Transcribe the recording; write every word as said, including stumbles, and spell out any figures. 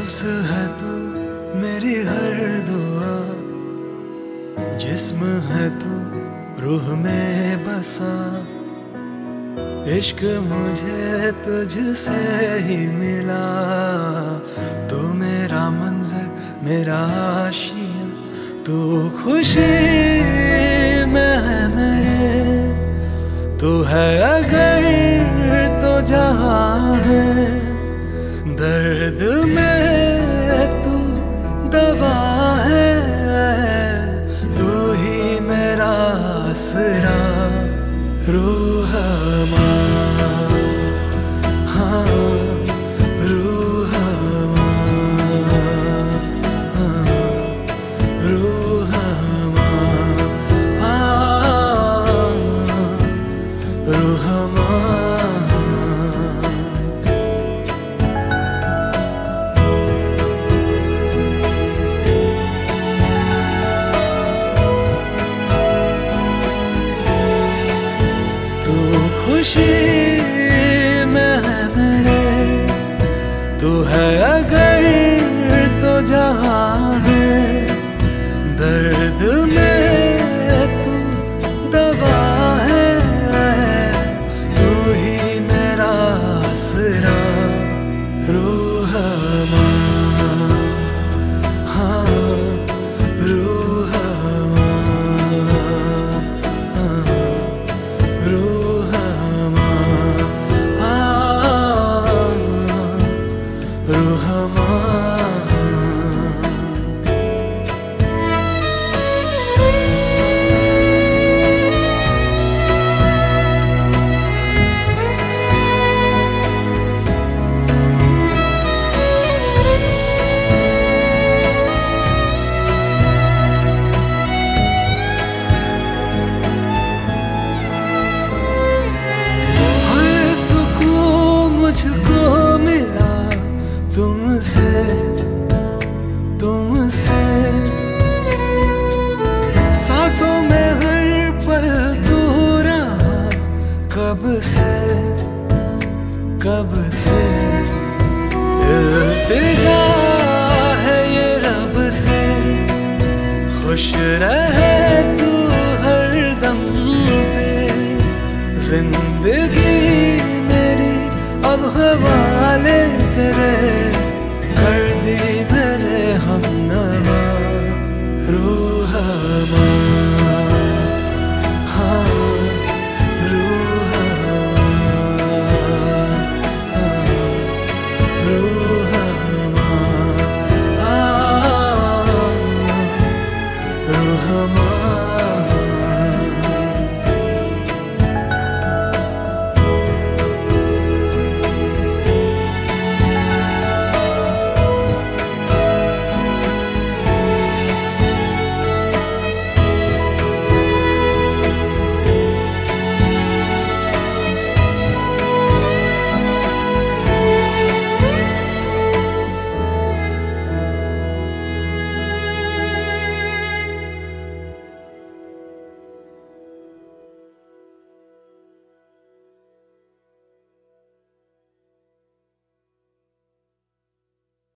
लफ्ज़ है तू मेरी हर दुआ, जिस्म है तू रूह में बसा। इश्क मुझे तुझसे ही मिला, तू मेरा मंज़र मेरा आशिया। तू खुशी में है मेरे, तू है अगर तो जहाँ है। दर्द में तू दवा है, तू ही मेरा आसरा। रूह अमां, हाँ रूह अमां, हाँ रूह अमां, हाँ रूह अमां। खुशी में है मेरे, तू है अगर तो जहाँ है। दर्द में तू दवा है, तू ही मेरा आसरा। रूह अमां, हाँ रूह अमां, हाँ रूह रूह अमां। हर सुकून मुझको मिला तुमसे, तुमसे। सांसों में हर पल तू रहा, कब से कब से। इल्तिजा है ये रब से, खुश रहे तू हर दम पे। जिंदगी मेरी अब हवाले तेरे।